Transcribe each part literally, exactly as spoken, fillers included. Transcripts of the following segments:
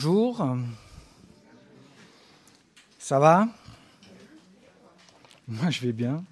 Bonjour, ça va? Moi je vais bien.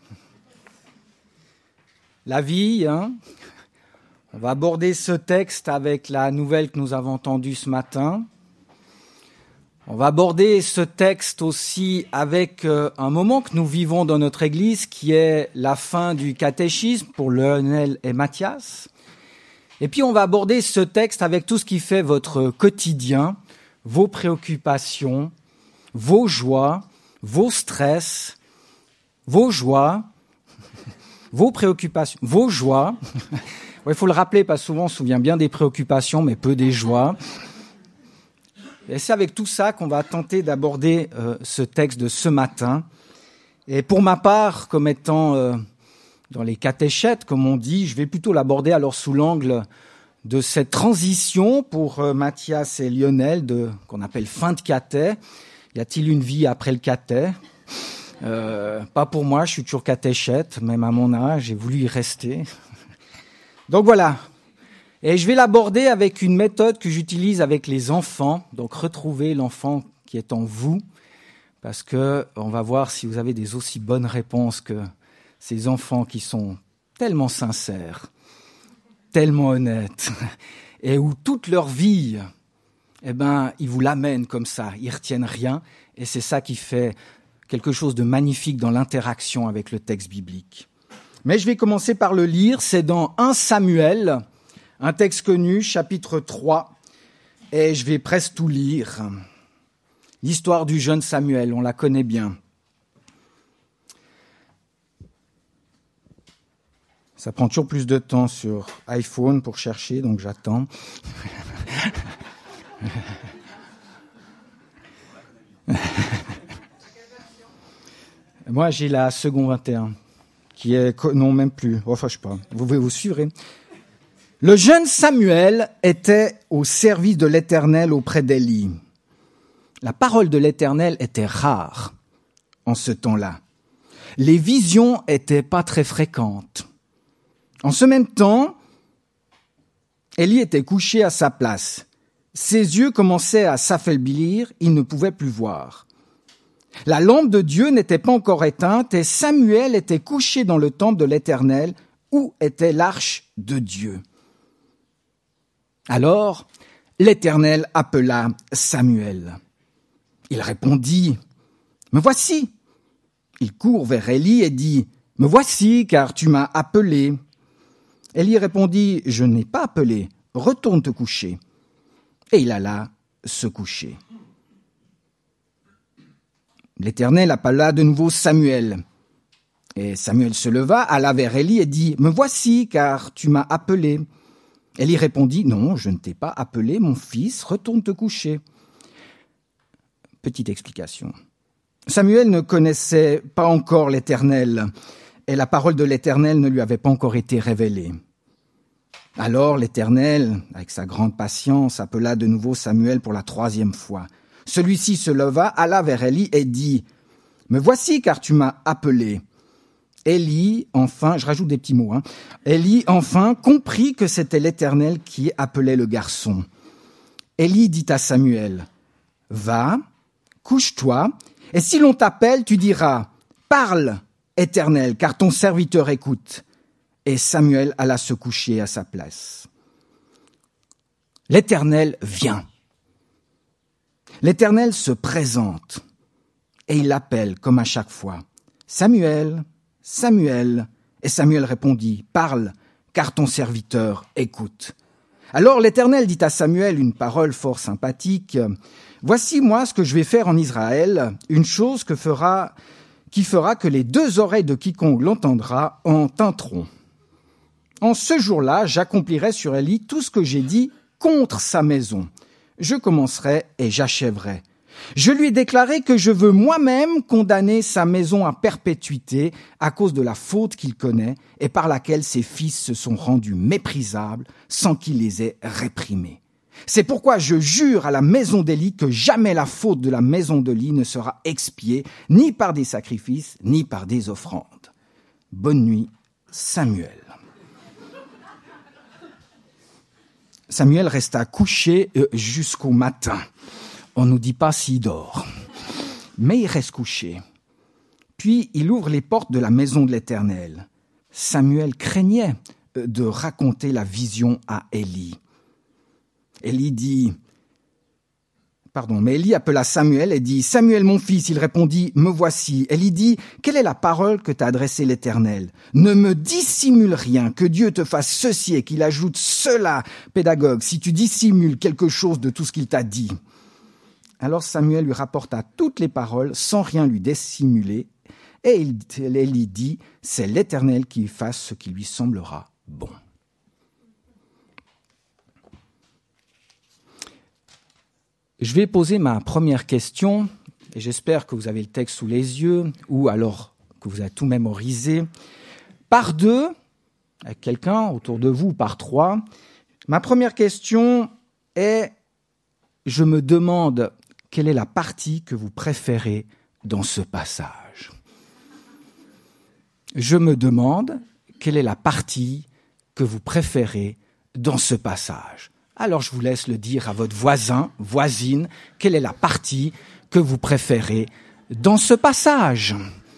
La vie, hein? On va aborder ce texte avec la nouvelle que nous avons entendue ce matin. On va aborder ce texte aussi avec un moment que nous vivons dans notre Église qui est la fin du catéchisme pour Lionel et Mathias. Et puis on va aborder ce texte avec tout ce qui fait votre quotidien, vos préoccupations, vos joies, vos stress, vos joies, vos préoccupations, vos joies. Il faut le rappeler parce que souvent on se souvient bien des préoccupations mais peu des joies. Et c'est avec tout ça qu'on va tenter d'aborder euh, ce texte de ce matin. Et pour ma part, comme étant euh, dans les catéchètes, comme on dit, je vais plutôt l'aborder alors sous l'angle de cette transition pour euh, Mathias et Lionel, de, qu'on appelle fin de caté. Y a-t-il une vie après le caté? euh, Pas pour moi, je suis toujours catéchète, même à mon âge, j'ai voulu y rester. Donc voilà. Et je vais l'aborder avec une méthode que j'utilise avec les enfants. Donc retrouver l'enfant qui est en vous, parce que on va voir si vous avez des aussi bonnes réponses que ces enfants qui sont tellement sincères, tellement honnêtes, et où toute leur vie, eh ben, ils vous l'amènent comme ça, ils retiennent rien, et c'est ça qui fait quelque chose de magnifique dans l'interaction avec le texte biblique. Mais je vais commencer par le lire, c'est dans un Samuel, un texte connu, chapitre trois, et je vais presque tout lire. L'histoire du jeune Samuel, on la connaît bien. Ça prend toujours plus de temps sur iPhone pour chercher, donc j'attends. Moi, j'ai la seconde vingt et un, qui est... Non, même plus. Enfin, je sais pas. Vous pouvez vous suivre. Le jeune Samuel était au service de l'Éternel auprès d'Élie. La parole de l'Éternel était rare en ce temps-là. Les visions étaient pas très fréquentes. En ce même temps, Élie était couché à sa place. Ses yeux commençaient à s'affaiblir, il ne pouvait plus voir. La lampe de Dieu n'était pas encore éteinte et Samuel était couché dans le temple de l'Éternel où était l'arche de Dieu. Alors, l'Éternel appela Samuel. Il répondit, « Me voici !» Il court vers Élie et dit, « Me voici, car tu m'as appelé. » Élie répondit, « Je n'ai pas appelé, retourne te coucher. » Et il alla se coucher. L'Éternel appela de nouveau Samuel. Et Samuel se leva, alla vers Élie et dit, « Me voici, car tu m'as appelé. » Élie répondit, « Non, je ne t'ai pas appelé, mon fils, retourne te coucher. » Petite explication. Samuel ne connaissait pas encore l'Éternel, et la parole de l'Éternel ne lui avait pas encore été révélée. Alors l'Éternel, avec sa grande patience, appela de nouveau Samuel pour la troisième fois. Celui-ci se leva, alla vers Élie et dit, « Me voici, car tu m'as appelé. » Élie, enfin, je rajoute des petits mots, hein. Élie, enfin, comprit que c'était l'Éternel qui appelait le garçon. Élie dit à Samuel, « Va, couche-toi, et si l'on t'appelle, tu diras, « Parle, Éternel, car ton serviteur écoute. » Et Samuel alla se coucher à sa place. L'Éternel vient. L'Éternel se présente, et il l'appelle comme à chaque fois, « Samuel, Samuel !» Et Samuel répondit, « Parle, car ton serviteur écoute. » Alors l'Éternel dit à Samuel une parole fort sympathique, « Voici moi ce que je vais faire en Israël, une chose que fera, qui fera que les deux oreilles de quiconque l'entendra en tinteront. En ce jour-là, j'accomplirai sur Élie tout ce que j'ai dit contre sa maison. Je commencerai et j'achèverai. Je lui ai déclaré que je veux moi-même condamner sa maison à perpétuité à cause de la faute qu'il connaît et par laquelle ses fils se sont rendus méprisables sans qu'il les ait réprimés. C'est pourquoi je jure à la maison d'Élie que jamais la faute de la maison d'Élie ne sera expiée, ni par des sacrifices, ni par des offrandes. Bonne nuit, Samuel. » Samuel resta couché jusqu'au matin. On ne nous dit pas s'il dort, mais il reste couché. Puis il ouvre les portes de la maison de l'Éternel. Samuel craignait de raconter la vision à Élie. Élie dit, pardon, mais Élie appela Samuel et dit, « Samuel, mon fils », il répondit, « Me voici ». Élie dit, « Quelle est la parole que t'a adressée l'Éternel ? Ne me dissimule rien, que Dieu te fasse ceci et qu'il ajoute cela, pédagogue, si tu dissimules quelque chose de tout ce qu'il t'a dit. » Alors Samuel lui rapporta toutes les paroles sans rien lui dissimuler, et Élie dit, « C'est l'Éternel qui fasse ce qui lui semblera bon. » Je vais poser ma première question, et j'espère que vous avez le texte sous les yeux, ou alors que vous avez tout mémorisé. Par deux, avec quelqu'un autour de vous, par trois, ma première question est, je me demande quelle est la partie que vous préférez dans ce passage. Je me demande quelle est la partie que vous préférez dans ce passage. Alors je vous laisse le dire à votre voisin, voisine, quelle est la partie que vous préférez dans ce passage.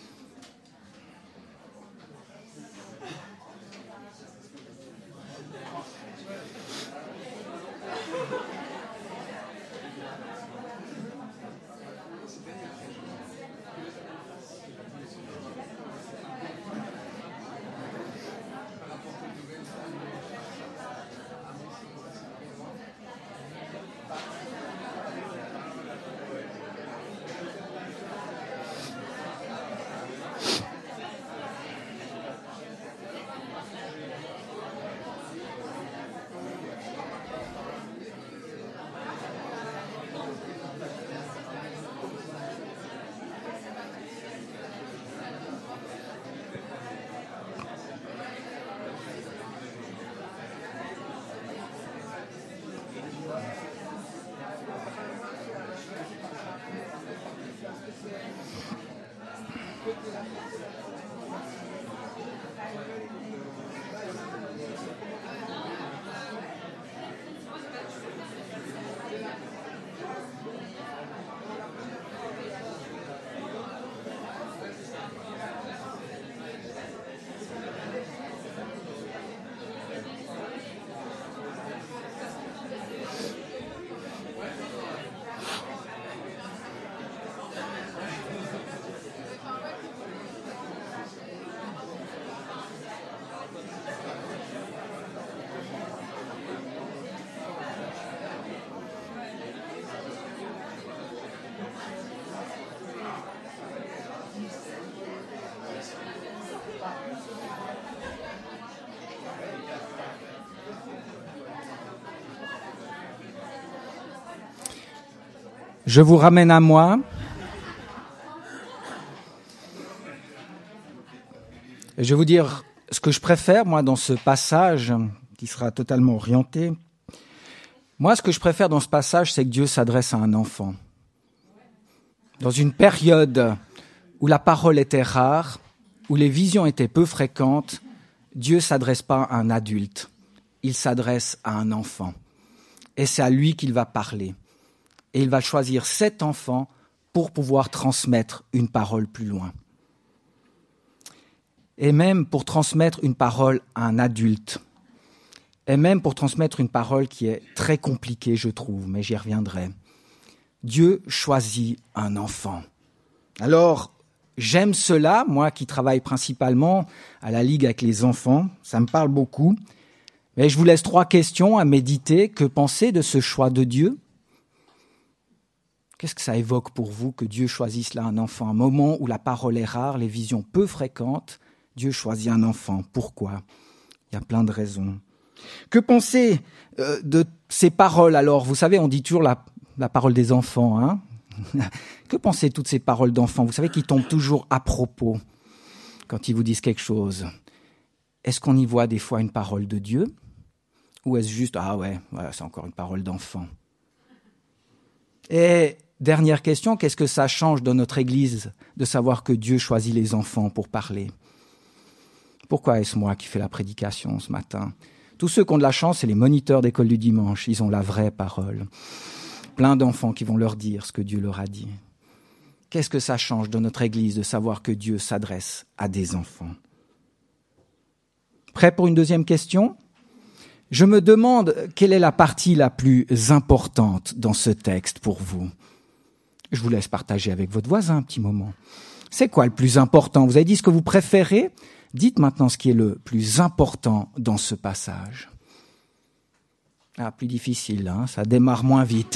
Je vous ramène à moi. Et je vais vous dire ce que je préfère, moi, dans ce passage, qui sera totalement orienté. Moi, ce que je préfère dans ce passage, c'est que Dieu s'adresse à un enfant. Dans une période où la parole était rare, où les visions étaient peu fréquentes, Dieu ne s'adresse pas à un adulte, il s'adresse à un enfant. Et c'est à lui qu'il va parler. Et il va choisir cet enfant pour pouvoir transmettre une parole plus loin. Et même pour transmettre une parole à un adulte. Et même pour transmettre une parole qui est très compliquée, je trouve, mais j'y reviendrai. Dieu choisit un enfant. Alors, j'aime cela, moi qui travaille principalement à la Ligue avec les enfants, ça me parle beaucoup. Mais je vous laisse trois questions à méditer. Que penser de ce choix de Dieu ? Qu'est-ce que ça évoque pour vous que Dieu choisisse là un enfant ? Un moment où la parole est rare, les visions peu fréquentes, Dieu choisit un enfant. Pourquoi ? Il y a plein de raisons. Que penser euh, de ces paroles alors ? Vous savez, on dit toujours la, la parole des enfants. Hein ? Que pensez de toutes ces paroles d'enfants ? Vous savez qu'ils tombent toujours à propos quand ils vous disent quelque chose. Est-ce qu'on y voit des fois une parole de Dieu ? Ou est-ce juste, ah ouais, voilà, c'est encore une parole d'enfant ? Et dernière question, qu'est-ce que ça change dans notre Église de savoir que Dieu choisit les enfants pour parler ? Pourquoi est-ce moi qui fais la prédication ce matin ? Tous ceux qui ont de la chance, c'est les moniteurs d'école du dimanche, ils ont la vraie parole. plein d'enfants qui vont leur dire ce que Dieu leur a dit. Qu'est-ce que ça change dans notre Église de savoir que Dieu s'adresse à des enfants? Prêt pour une deuxième question? Je me demande quelle est la partie la plus importante dans ce texte pour vous. Je vous laisse partager avec votre voisin un petit moment. C'est quoi le plus important? Vous avez dit ce que vous préférez. Dites maintenant ce qui est le plus important dans ce passage. Ah, plus difficile, hein, ça démarre moins vite.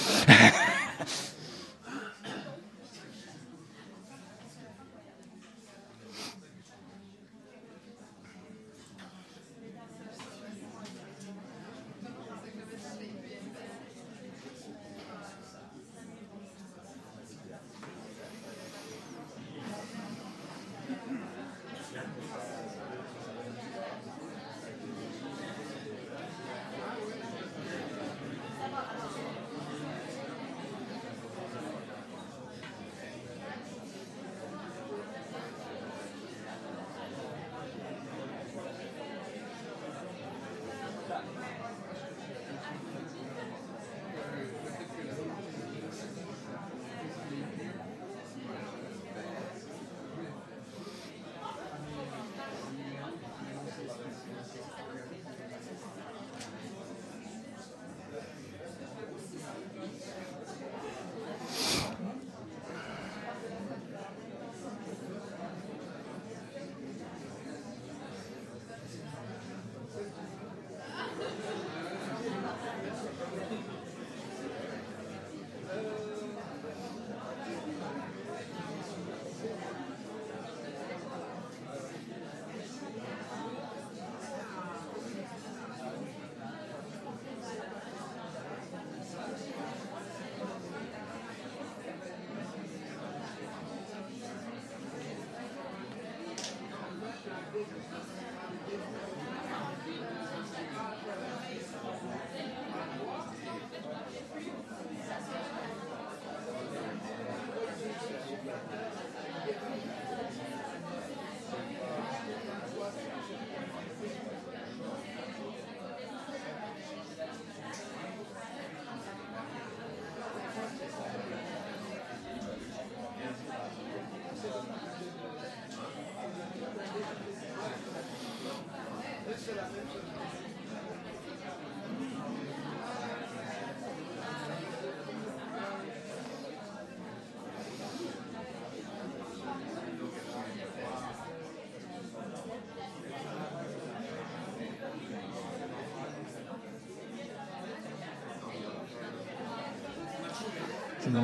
Non.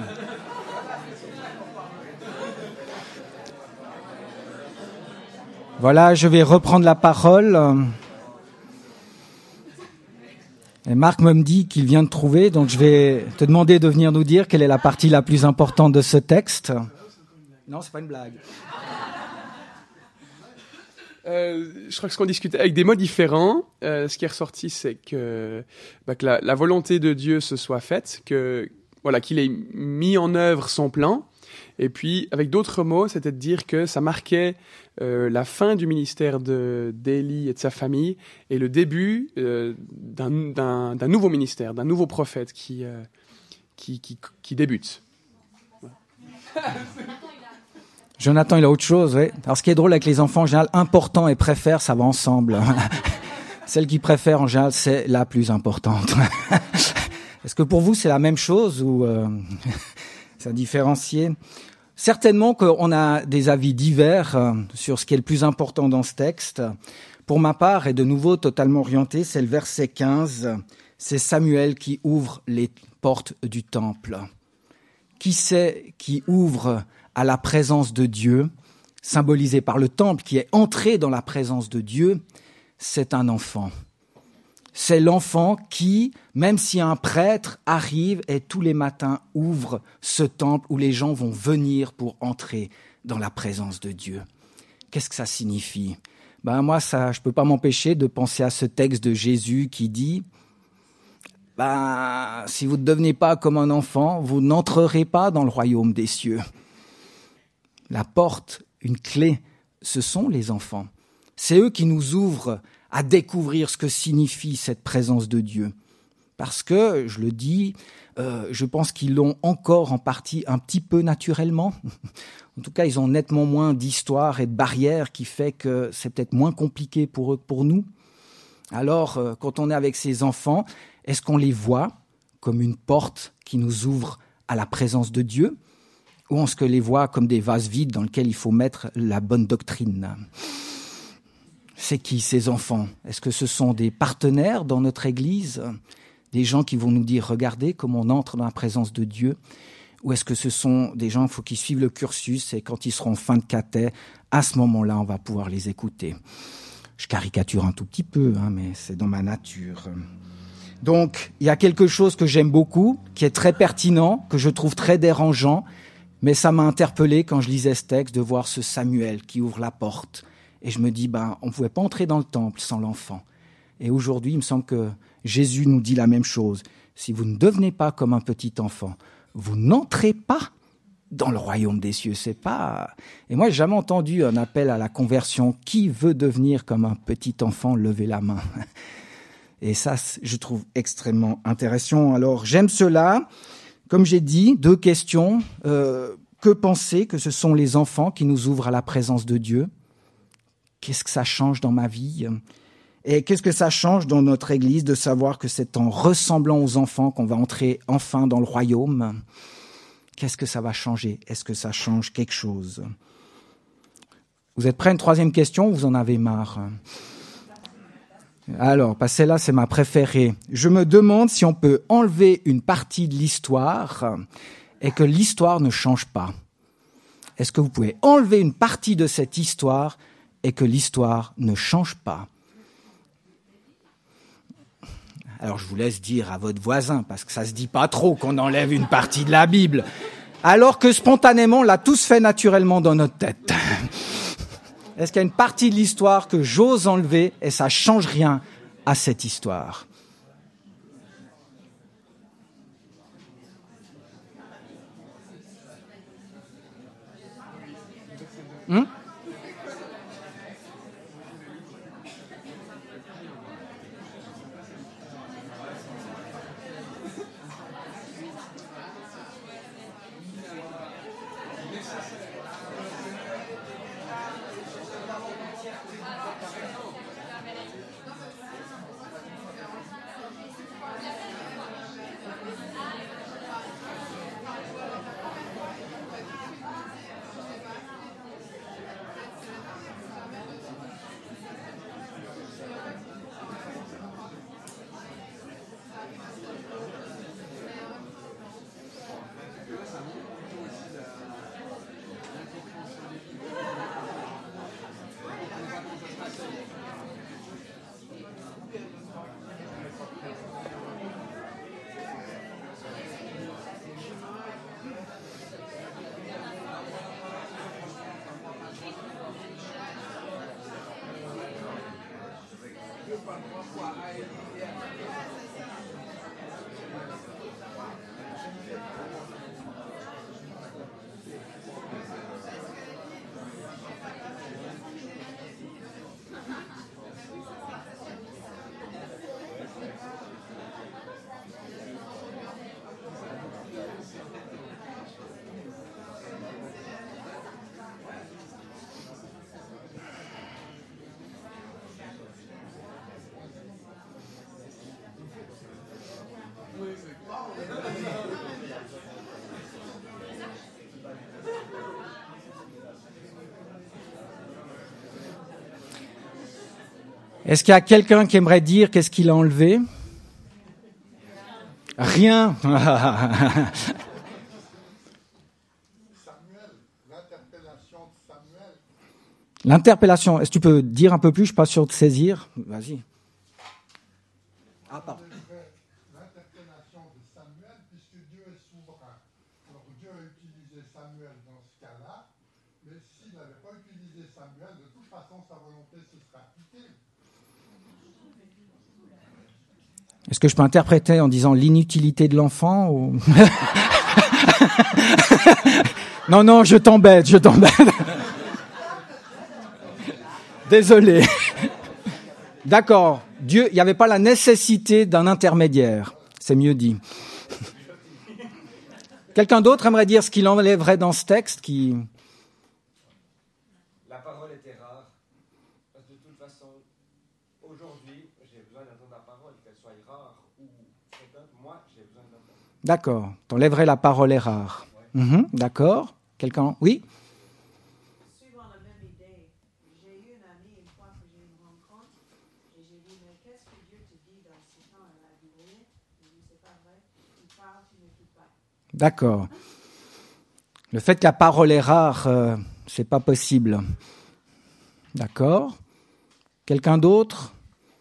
Voilà, je vais reprendre la parole. Et Marc me dit qu'il vient de trouver, donc je vais te demander de venir nous dire quelle est la partie la plus importante de ce texte. Non, c'est pas une blague. Euh, je crois que ce qu'on discutait avec des mots différents, euh, ce qui est ressorti, c'est que, bah, que la, la volonté de Dieu se soit faite, que voilà, qu'il ait mis en œuvre son plan. Et puis, avec d'autres mots, c'était de dire que ça marquait euh, la fin du ministère de, d'Élie et de sa famille et le début euh, d'un, d'un, d'un nouveau ministère, d'un nouveau prophète qui, euh, qui, qui, qui débute. Voilà. Jonathan, il a autre chose, oui. Alors, ce qui est drôle avec les enfants, en général, important et préfère, ça va ensemble. Celle qui préfère, en général, c'est la plus importante. Est-ce que pour vous, c'est la même chose ou euh, c'est différencié? Certainement qu'on a des avis divers euh, sur ce qui est le plus important dans ce texte. Pour ma part, et de nouveau totalement orienté, c'est le verset quinze. C'est Samuel qui ouvre les portes du temple. Qui c'est qui ouvre à la présence de Dieu, symbolisé par le temple, qui est entré dans la présence de Dieu? C'est un enfant. C'est l'enfant qui, même si un prêtre arrive et tous les matins ouvre ce temple où les gens vont venir pour entrer dans la présence de Dieu. Qu'est-ce que ça signifie? Ben moi, ça, je peux pas m'empêcher de penser à ce texte de Jésus qui dit ben, si vous ne devenez pas comme un enfant, vous n'entrerez pas dans le royaume des cieux. La porte, une clé, ce sont les enfants. C'est eux qui nous ouvrent à découvrir ce que signifie cette présence de Dieu. Parce que, je le dis, euh, je pense qu'ils l'ont encore en partie un petit peu naturellement. En tout cas, ils ont nettement moins d'histoire et de barrières qui fait que c'est peut-être moins compliqué pour eux que pour nous. Alors, euh, quand on est avec ces enfants, est-ce qu'on les voit comme une porte qui nous ouvre à la présence de Dieu, ou est-ce qu'on les voit comme des vases vides dans lesquels il faut mettre la bonne doctrine ? C'est qui ces enfants ? Est-ce que ce sont des partenaires dans notre Église ? Des gens qui vont nous dire « Regardez comment on entre dans la présence de Dieu » ? Ou est-ce que ce sont des gens, il faut qu'ils suivent le cursus et quand ils seront en fin de caté, à ce moment-là, on va pouvoir les écouter. Je caricature un tout petit peu, hein, mais c'est dans ma nature. Donc, il y a quelque chose que j'aime beaucoup, qui est très pertinent, que je trouve très dérangeant, mais ça m'a interpellé quand je lisais ce texte de voir ce Samuel qui ouvre la porte. Et je me dis, ben, on ne pouvait pas entrer dans le temple sans l'enfant. Et aujourd'hui, il me semble que Jésus nous dit la même chose. Si vous ne devenez pas comme un petit enfant, vous n'entrez pas dans le royaume des cieux. C'est pas. Et moi, j'ai jamais entendu un appel à la conversion. Qui veut devenir comme un petit enfant? Levez la main. Et ça, je trouve extrêmement intéressant. Alors, j'aime cela. Comme j'ai dit, deux questions. Euh, que penser que ce sont les enfants qui nous ouvrent à la présence de Dieu? Qu'est-ce que ça change dans ma vie? Et qu'est-ce que ça change dans notre Église de savoir que c'est en ressemblant aux enfants qu'on va entrer enfin dans le royaume? Qu'est-ce que ça va changer? Est-ce que ça change quelque chose? Vous êtes prêts à une troisième question ou vous en avez marre? Alors, parce que celle-là, c'est ma préférée. Je me demande si on peut enlever une partie de l'histoire et que l'histoire ne change pas. Est-ce que vous pouvez enlever une partie de cette histoire et que l'histoire ne change pas? Alors, je vous laisse dire à votre voisin, parce que ça se dit pas trop qu'on enlève une partie de la Bible, alors que spontanément, on l'a tous fait naturellement dans notre tête. Est-ce qu'il y a une partie de l'histoire que j'ose enlever et ça change rien à cette histoire? Hum? Est-ce qu'il y a quelqu'un qui aimerait dire qu'est-ce qu'il a enlevé? Rien. Samuel, l'interpellation de Samuel. L'interpellation, est-ce que tu peux dire un peu plus? Je suis pas sûr de saisir. Vas-y. Ah, pardon. L'interpellation de Samuel, puisque Dieu est souverain. Alors Dieu a utilisé Samuel dans ce cas-là, mais s'il n'avait pas utilisé Samuel, de toute façon sa volonté se serait appliquée. Est-ce que je peux interpréter en disant l'inutilité de l'enfant ou... Non, non, je t'embête, je t'embête. Désolé. D'accord. Dieu, il n'y avait pas la nécessité d'un intermédiaire. c'est mieux dit. Quelqu'un d'autre aimerait dire ce qu'il enlèverait dans ce texte qui... La parole était rare, parce que de toute façon, aujourd'hui, j'ai besoin d'entendre la parole, qu'elle soit rare ou fréquente, moi, j'ai besoin d'entendre. D'accord, t'enlèverais la parole est rare. Ouais. Mmh, d'accord, quelqu'un... Oui. Suivant la même idée, j'ai eu une amie une fois que j'ai eu une rencontre, et j'ai dit, mais qu'est-ce que Dieu te dit dans ce temps? Elle a dit, oui, j'ai dit, c'est pas vrai, tu parles, tu n'écoutes pas. D'accord. Le fait que la parole est rare, euh, c'est pas possible. D'accord. Quelqu'un d'autre?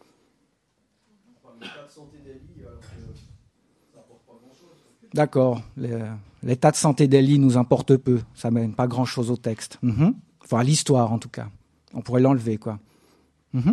D'accord. L'état de santé d'Élie nous importe peu. Ça mène pas grand-chose au texte. Mm-hmm. Enfin, à l'histoire, en tout cas. On pourrait l'enlever, quoi. Mm-hmm.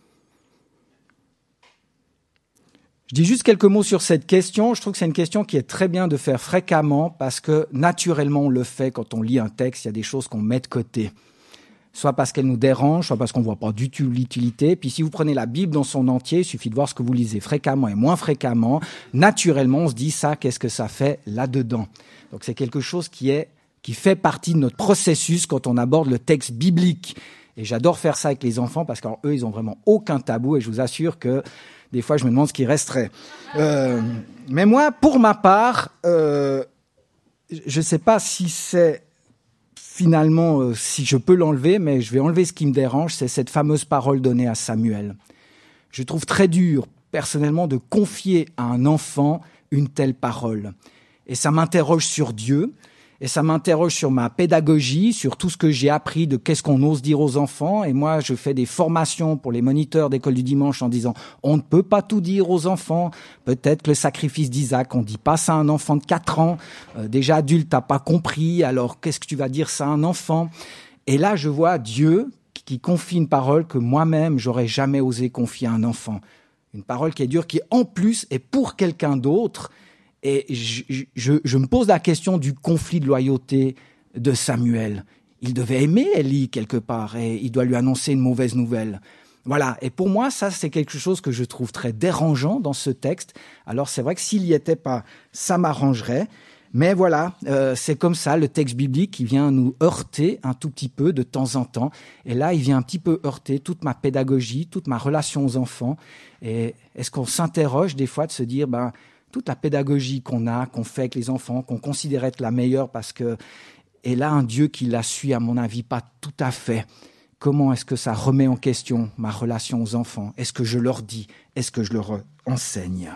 Je dis juste quelques mots sur cette question. Je trouve que c'est une question qui est très bien de faire fréquemment parce que naturellement on le fait quand on lit un texte. Il y a des choses qu'on met de côté, soit parce qu'elles nous dérangent, soit parce qu'on ne voit pas du tout l'utilité. Puis si vous prenez la Bible dans son entier, il suffit de voir ce que vous lisez fréquemment et moins fréquemment. Naturellement, on se dit ça, qu'est-ce que ça fait là-dedans? Donc c'est quelque chose qui est qui fait partie de notre processus quand on aborde le texte biblique. Et j'adore faire ça avec les enfants parce qu'eux, ils ont vraiment aucun tabou et je vous assure que des fois, je me demande ce qui resterait. Euh, mais moi, pour ma part, euh, je ne sais pas si c'est finalement, euh, si je peux l'enlever, mais je vais enlever ce qui me dérange, c'est cette fameuse parole donnée à Samuel. Je trouve très dur, personnellement, de confier à un enfant une telle parole. Et ça m'interroge sur Dieu. Et ça m'interroge sur ma pédagogie, sur tout ce que j'ai appris de qu'est-ce qu'on ose dire aux enfants. Et moi, je fais des formations pour les moniteurs d'école du dimanche en disant « On ne peut pas tout dire aux enfants. Peut-être que le sacrifice d'Isaac, on ne dit pas ça à un enfant de quatre ans. Euh, déjà adulte, t'as pas compris. Alors, qu'est-ce que tu vas dire ça à un enfant ?» Et là, je vois Dieu qui confie une parole que moi-même, j'aurais jamais osé confier à un enfant. Une parole qui est dure, qui en plus est pour quelqu'un d'autre. Et je, je, je me pose la question du conflit de loyauté de Samuel. Il devait aimer Élie quelque part et il doit lui annoncer une mauvaise nouvelle. Voilà. Et pour moi, ça, c'est quelque chose que je trouve très dérangeant dans ce texte. Alors, c'est vrai que s'il n'y était pas, ça m'arrangerait. Mais voilà, euh, c'est comme ça, le texte biblique qui vient nous heurter un tout petit peu de temps en temps. Et là, il vient un petit peu heurter toute ma pédagogie, toute ma relation aux enfants. Et est-ce qu'on s'interroge des fois de se dire, ben, toute la pédagogie qu'on a, qu'on fait avec les enfants, qu'on considère être la meilleure parce que, et là, un Dieu qui la suit, à mon avis, pas tout à fait. Comment est-ce que ça remet en question ma relation aux enfants? Est-ce que je leur dis? Est-ce que je leur enseigne?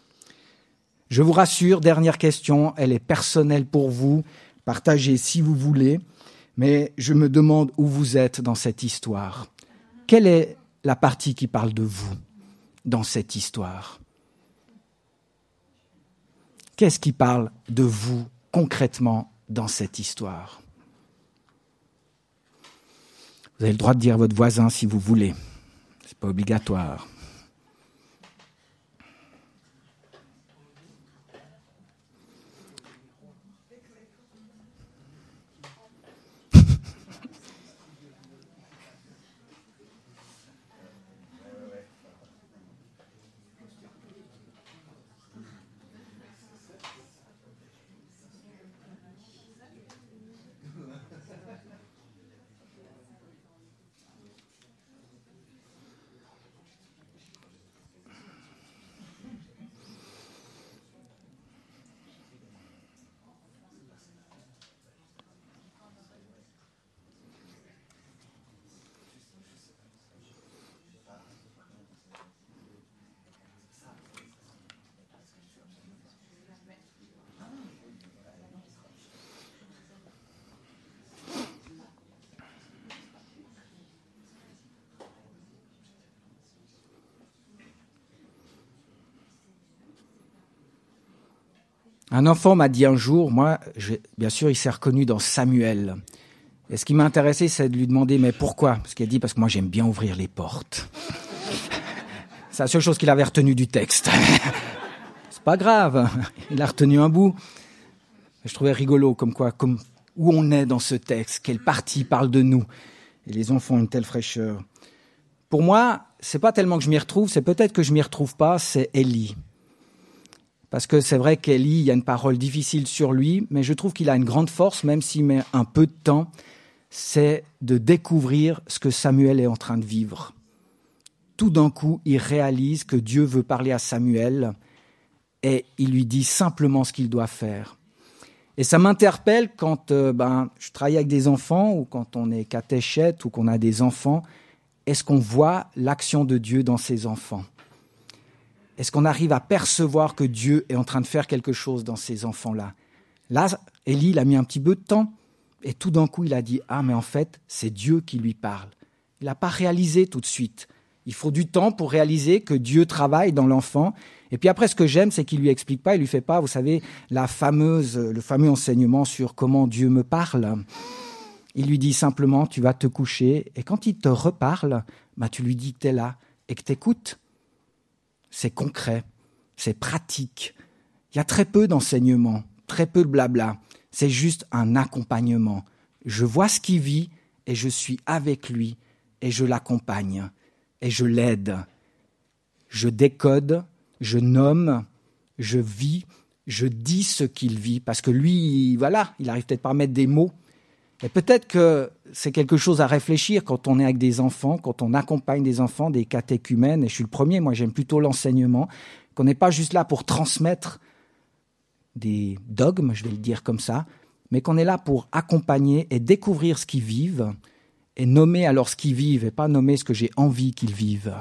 Je vous rassure, dernière question, elle est personnelle pour vous, partagez si vous voulez, mais je me demande où vous êtes dans cette histoire. Quelle est la partie qui parle de vous dans cette histoire? Qu'est-ce qui parle de vous concrètement dans cette histoire? Vous avez le droit de dire à votre voisin si vous voulez. C'est pas obligatoire. Un enfant m'a dit un jour, moi, je, bien sûr, il s'est reconnu dans Samuel. Et ce qui m'a intéressé, c'est de lui demander, mais pourquoi? Parce qu'il a dit, parce que moi, j'aime bien ouvrir les portes. C'est la seule chose qu'il avait retenue du texte. C'est pas grave, il a retenu un bout. Je trouvais rigolo, comme quoi, comme où on est dans ce texte, quelle partie parle de nous. Et les enfants ont une telle fraîcheur. Pour moi, c'est pas tellement que je m'y retrouve, c'est peut-être que je m'y retrouve pas, c'est Élie. parce que c'est vrai qu'Élie, il y a une parole difficile sur lui, mais je trouve qu'il a une grande force, même s'il met un peu de temps, c'est de découvrir ce que Samuel est en train de vivre. Tout d'un coup, il réalise que Dieu veut parler à Samuel et il lui dit simplement ce qu'il doit faire. Et ça m'interpelle quand euh, ben, je travaille avec des enfants ou quand on est catéchète ou qu'on a des enfants. Est-ce qu'on voit l'action de Dieu dans ces enfants ? Est-ce qu'on arrive à percevoir que Dieu est en train de faire quelque chose dans ces enfants-là ? Là, Élie, il a mis un petit peu de temps et tout d'un coup, il a dit « Ah, mais en fait, c'est Dieu qui lui parle. » Il n'a pas réalisé tout de suite. Il faut du temps pour réaliser que Dieu travaille dans l'enfant. Et puis après, ce que j'aime, c'est qu'il ne lui explique pas, il ne lui fait pas, vous savez, la fameuse, le fameux enseignement sur comment Dieu me parle. Il lui dit simplement, tu vas te coucher, et quand il te reparle, bah, tu lui dis que tu es là et que tu écoutes. C'est concret, c'est pratique. Il y a très peu d'enseignement, très peu de blabla. C'est juste un accompagnement. Je vois ce qu'il vit et je suis avec lui et je l'accompagne et je l'aide. Je décode, je nomme, je vis, je dis ce qu'il vit parce que lui, voilà, il arrive peut-être pas à mettre des mots. Et peut-être que c'est quelque chose à réfléchir quand on est avec des enfants, quand on accompagne des enfants, des catéchumènes, et je suis le premier, moi j'aime plutôt l'enseignement, qu'on n'est pas juste là pour transmettre des dogmes, je vais le dire comme ça, mais qu'on est là pour accompagner et découvrir ce qu'ils vivent, et nommer alors ce qu'ils vivent, et pas nommer ce que j'ai envie qu'ils vivent.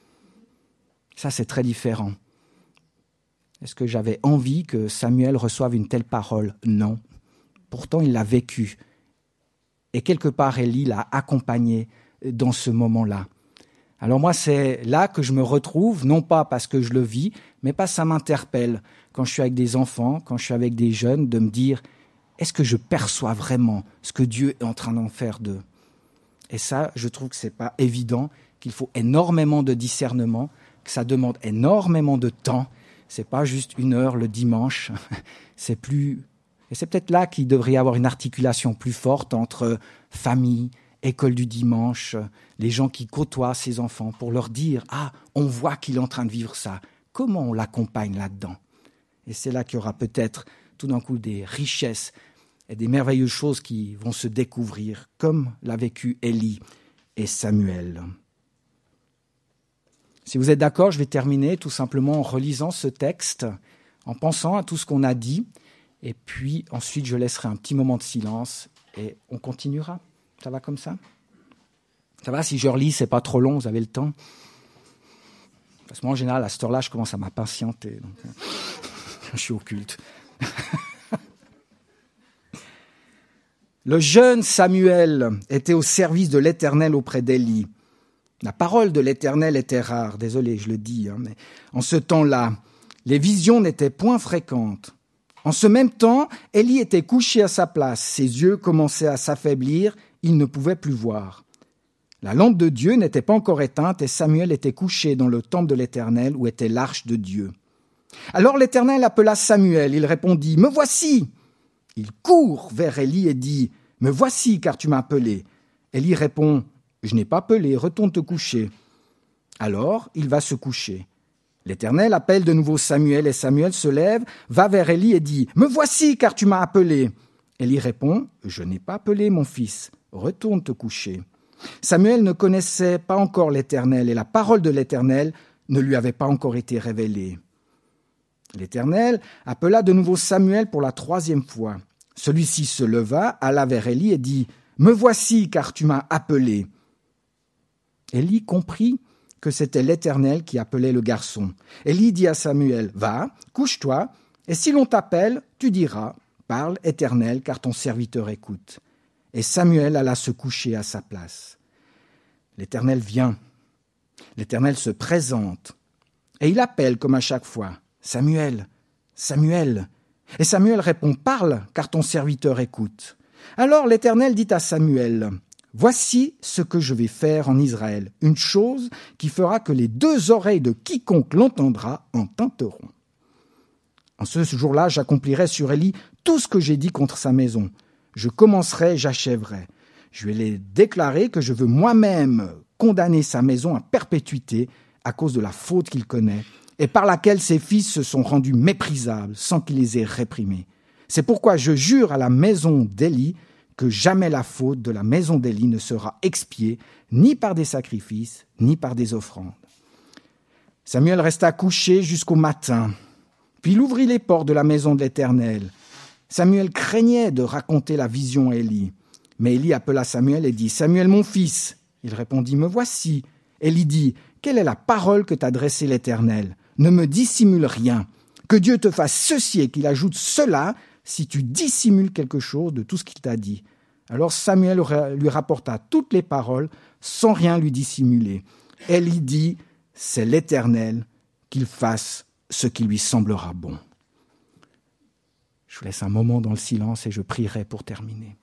Ça, c'est très différent. Est-ce que j'avais envie que Samuel reçoive une telle parole ? Non. Pourtant, il l'a vécu. Et quelque part, Élie l'a accompagné dans ce moment-là. Alors moi, c'est là que je me retrouve, non pas parce que je le vis, mais parce que ça m'interpelle quand je suis avec des enfants, quand je suis avec des jeunes, de me dire, est-ce que je perçois vraiment ce que Dieu est en train d'en faire d'eux ? Et ça, je trouve que ce n'est pas évident, qu'il faut énormément de discernement, que ça demande énormément de temps. Ce n'est pas juste une heure le dimanche, c'est plus... Et c'est peut-être là qu'il devrait y avoir une articulation plus forte entre famille, école du dimanche, les gens qui côtoient ces enfants, pour leur dire « Ah, on voit qu'il est en train de vivre ça. Comment on l'accompagne là-dedans ?» Et c'est là qu'il y aura peut-être tout d'un coup des richesses et des merveilleuses choses qui vont se découvrir, comme l'a vécu Élie et Samuel. Si vous êtes d'accord, je vais terminer tout simplement en relisant ce texte, en pensant à tout ce qu'on a dit, et puis ensuite je laisserai un petit moment de silence et on continuera. Ça va comme ça ? Ça va, si je relis, c'est pas trop long, vous avez le temps ? Parce que moi, en général, à cette heure-là, je commence à m'impatienter. Donc, je suis au culte. Le jeune Samuel était au service de l'Éternel auprès d'Élie. La parole de l'Éternel était rare, désolé, je le dis, hein, mais en ce temps-là, les visions n'étaient point fréquentes. En ce même temps, Élie était couché à sa place. Ses yeux commençaient à s'affaiblir, il ne pouvait plus voir. La lampe de Dieu n'était pas encore éteinte et Samuel était couché dans le temple de l'Éternel où était l'arche de Dieu. Alors l'Éternel appela Samuel, il répondit « Me voici !» Il court vers Élie et dit « Me voici car tu m'as appelé. » Élie répond « Je n'ai pas appelé, retourne te coucher. » Alors il va se coucher. L'Éternel appelle de nouveau Samuel et Samuel se lève, va vers Élie et dit « Me voici car tu m'as appelé. » Élie répond « Je n'ai pas appelé mon fils, retourne te coucher. » Samuel ne connaissait pas encore l'Éternel et la parole de l'Éternel ne lui avait pas encore été révélée. L'Éternel appela de nouveau Samuel pour la troisième fois. Celui-ci se leva, alla vers Élie et dit « Me voici car tu m'as appelé. » Élie comprit que c'était l'Éternel qui appelait le garçon. Élie dit à Samuel, « Va, couche-toi, et si l'on t'appelle, tu diras, « Parle, Éternel, car ton serviteur écoute. » Et Samuel alla se coucher à sa place. L'Éternel vient. L'Éternel se présente. Et il appelle comme à chaque fois, « Samuel, Samuel. » Et Samuel répond, « Parle, car ton serviteur écoute. » Alors l'Éternel dit à Samuel, « Voici ce que je vais faire en Israël, une chose qui fera que les deux oreilles de quiconque l'entendra en tinteront. En ce jour-là, j'accomplirai sur Élie tout ce que j'ai dit contre sa maison. Je commencerai, j'achèverai. Je vais les déclarer que je veux moi-même condamner sa maison à perpétuité à cause de la faute qu'il connaît et par laquelle ses fils se sont rendus méprisables sans qu'il les ait réprimés. C'est pourquoi je jure à la maison d'Élie que jamais la faute de la maison d'Élie ne sera expiée, ni par des sacrifices, ni par des offrandes. » Samuel resta couché jusqu'au matin, puis il ouvrit les portes de la maison de l'Éternel. Samuel craignait de raconter la vision à Élie, mais Élie appela Samuel et dit « Samuel, mon fils !» Il répondit « Me voici !» Élie dit « Quelle est la parole que t'a dressée l'Éternel ? Ne me dissimule rien. Que Dieu te fasse ceci et qu'il ajoute cela si tu dissimules quelque chose de tout ce qu'il t'a dit. » Alors Samuel lui rapporta toutes les paroles sans rien lui dissimuler. Élie dit « C'est l'Éternel, qu'il fasse ce qui lui semblera bon. » Je vous laisse un moment dans le silence et je prierai pour terminer.